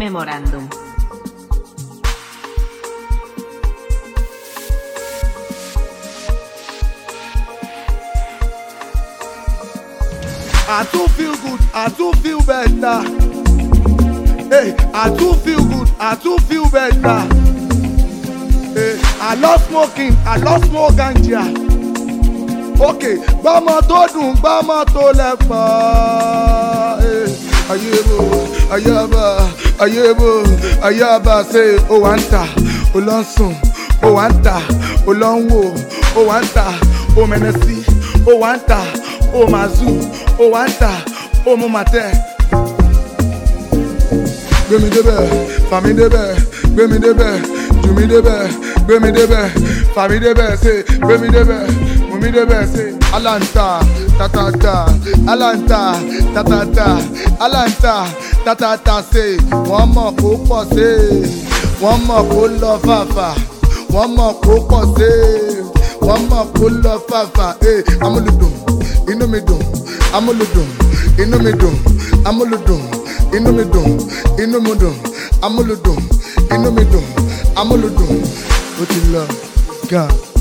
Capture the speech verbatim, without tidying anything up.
Memorandum. I do feel good, I do feel better. Hey, I do feel good, I do feel better. Hey, I love smoking, I love smoke ganja. Okay, gbọ́mọ tó dùn, gbọ́mọ tó lẹ́fà. Hey, ayébo, ayaba, ayébo, ayaba say ó wá ń tà, ó lọ ń sùn, ó wá ń tà, ó lọ ń wò, ó wá ń tà, ó mẹ́nẹ́sí, ó wá ń tà, ó máa zù, ó wá ń tà, ó mú máa tẹ̀. Gbé mi débẹ̀, fà mí débẹ̀, gbé mi débẹ̀, jù mí débẹ̀, gbé mi débẹ̀, fà mí débẹ̀, ṣe gbé mi débẹ̀, mú mi débẹ̀, ṣe. Alanta, tatata, alanta, tatata, alanta, tatata, ṣe. Wọ́n mọ̀ kó pọ̀ ṣe, wọ́n mọ̀ kó lọ fàfà, wọ́n mọ̀ kó pọ̀ ṣe, wọ́n mọ̀ kó lọ fàfà. Amúlùdùn, inú mi dùn, amúlùdùn, inú mi dùn, amúlùdùn. Inú mi dùn, inú mi dùn, amúlùdùn, inú mi dùn, amúlùdùn, ó ti lọ, gan.